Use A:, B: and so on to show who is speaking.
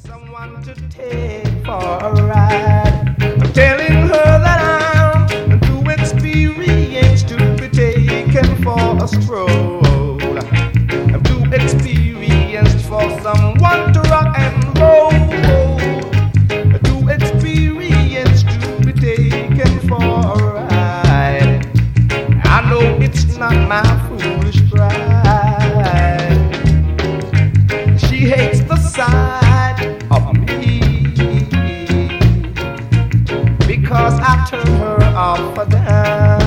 A: Someone to take for a ride. I'm telling her that I'm too experienced to be taken for a stroll. I'm too experienced for someone to rock and roll. Too experienced to be taken for a ride. I know it's not my foolish pride. She hates the sight of me because I turn her off a dime.